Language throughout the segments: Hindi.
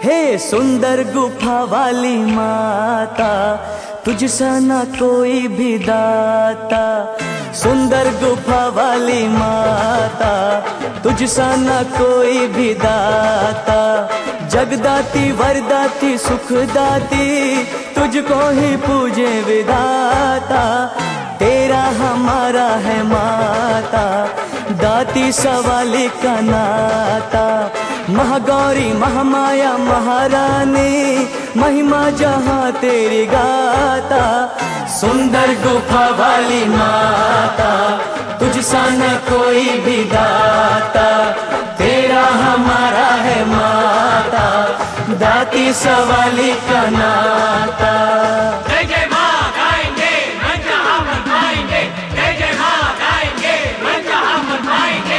हे सुंदर गुफा वाली माता, तुझसा ना कोई भी दाता। सुंदर गुफा वाली माता, तुझसा ना कोई भी दाता। जगदाती वरदाती सुखदाती, तुझको ही पूजे विधाता। तेरा हमारा है माता, दाती सवाली का नाता। महागौरी महामाया महारानी, महिमा जहाँ तेरी गाता। सुंदर गुफा वाली माता, तुझसा न कोई भी दाता। तेरा हमारा है माता, दाती सवाली का नाता। जय जय माँ गाएंगे, मन चाहा फरमाएंगे। जय जय माँ गाएंगे, मन चाहा फरमाएंगे।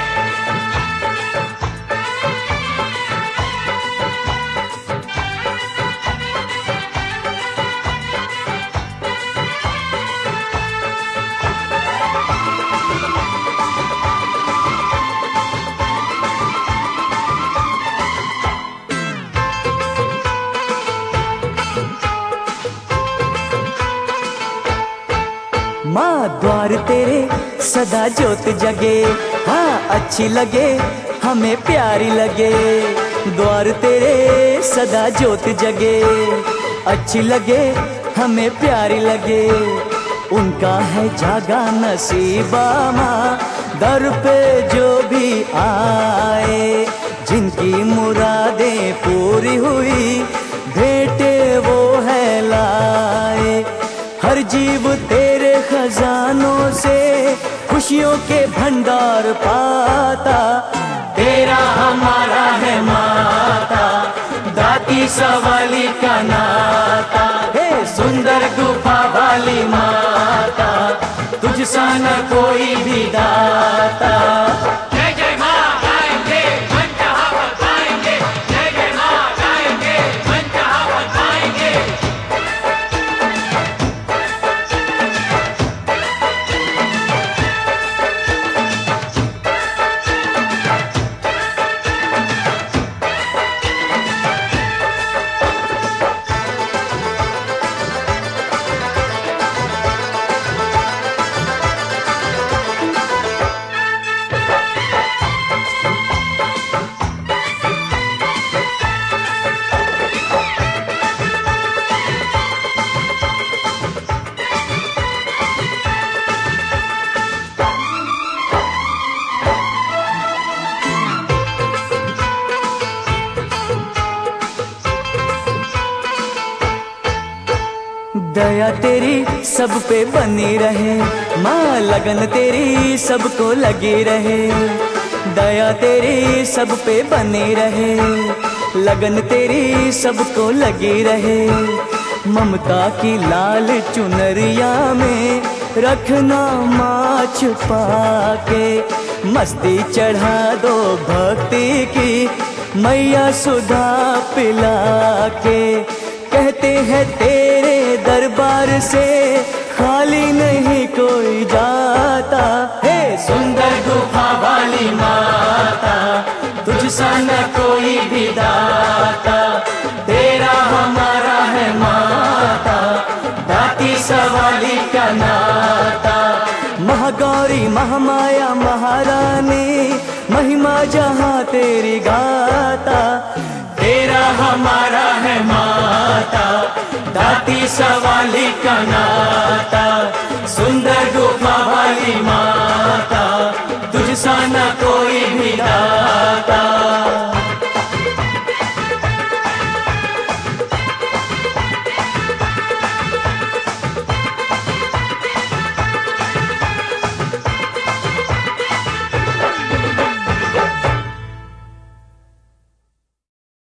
माँ द्वार तेरे सदा ज्योत जगे, हाँ अच्छी लगे हमें प्यारी लगे। द्वार तेरे सदा ज्योत जगे, अच्छी लगे हमें प्यारी लगे। उनका है जागा नसीबा माँ, दर पे जो भी आए। जिनकी मुरादें पूरी हुई, भेंटे वो है लाए। हर जीव तेरे खजानों से खुशियों के भंडार पाता। तेरा हमारा है माता, दाती सवाली का नाता। हे सुंदर गुफा वाली माता, तुझसा न कोई भी दाता। जय जय माँ गाएंगे, मन चाहा फरमाएंगे। जय जय माँ गाएंगे, मन चाहा फरमाएंगे। दया तेरी सब पे बनी रहे, माँ लगन तेरी सबको लगी रहे। दया तेरी सब पे बनी रहे, लगन तेरी सबको लगी रहे। ममता की लाल चुनरिया में रखना माँ छुपा के। मस्ती चढ़ा दो भक्ति की, मैया सुधा पिला के। कहते हैं तेरे दरबार से खाली नहीं कोई जाता। हे सुंदर गुफा वाली माता, तुझसा न कोई भी दाता। तेरा हमारा है माता, दाती सवाली का नाता। महागौरी महामाया महारानी, महिमा जहाँ तेरी गाता। तेरा हमारा है माता, दाती सवाली का नाता। सुंदर गुफा वाली माता,